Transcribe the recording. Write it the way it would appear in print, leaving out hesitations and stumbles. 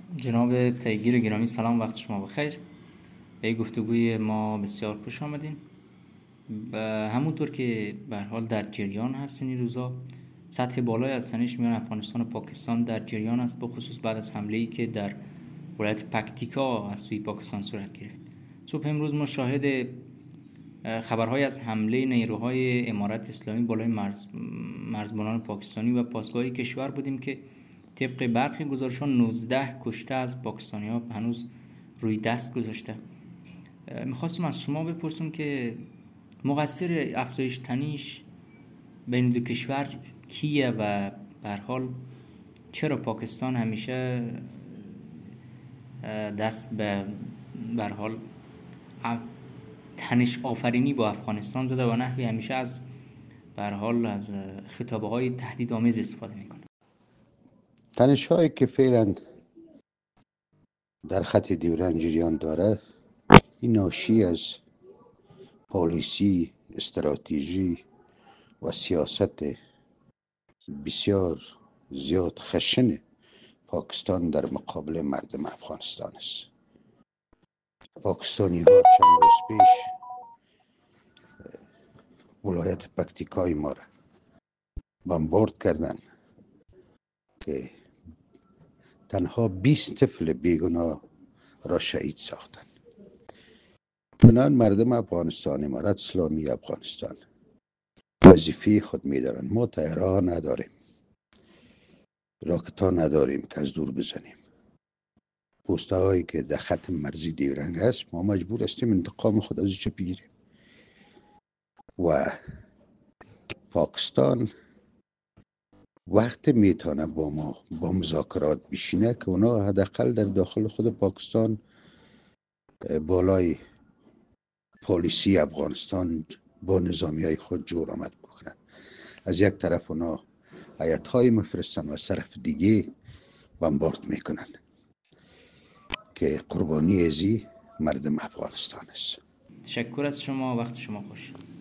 جناب پیگیر گرامی، سلام، وقت شما بخیر. به گفتگوی ما بسیار خوش آمدین. همونطور که به هر حال در جریان هستین این روزا، سطح بالای از تنش میان افغانستان و پاکستان در جریان است، به خصوص بعد از حمله‌ای که در ولایت پکتیکا از سوی پاکستان صورت گرفت. صبح امروز ما شاهد خبرهای از حمله نیروهای امارت اسلامی بالای مرزبانان پاکستانی و پاسگاه کشور بودیم که طبق برخی گزارش‌ها 19 کشته از پاکستانی‌ها هنوز روی دست گذاشته. میخواستم از شما بپرسم که مقصر افزایش تنش بین دو کشور کیه و به هر حال چرا پاکستان همیشه دست به هر حال تنش آفرینی با افغانستان زده و نحوی همیشه از به هر حال از خطابه‌های تهدیدآمیز استفاده میکنه؟ تنش هایی که فعلا در خط دیورند جریان داره، این ناشی از پالیسی، استراتژی و سیاست بسیار زیاد خشن پاکستان در مقابل مردم افغانستان است. پاکستانی ها چند روز پیش ولایت پکتیکای ما را بمبارد کردند که تنها 20 طفل بیگناه را شهید ساختند. بنابراین مردم افغانستان، امارت اسلامی افغانستان وظیفه خود می‌دارند. ما طیاره نداریم، راکت ها نداریم که از دور بزنیم. پوسته هایی که در خط مرزی دیورنگ هست، ما مجبور هستیم انتقام خود از اینجا بگیریم. و پاکستان وقت میتونه با ما با مذاکرات بشینه که اونا حداقل در داخل خود پاکستان بالای پالیسی افغانستان با نظامی های خود جور آمد بکنن. از یک طرف اونا هیئت های مفرستن و از طرف دیگه بمبارد میکنن که قربانی ازی مردم افغانستان است. تشکر از شما، وقت شما خوش.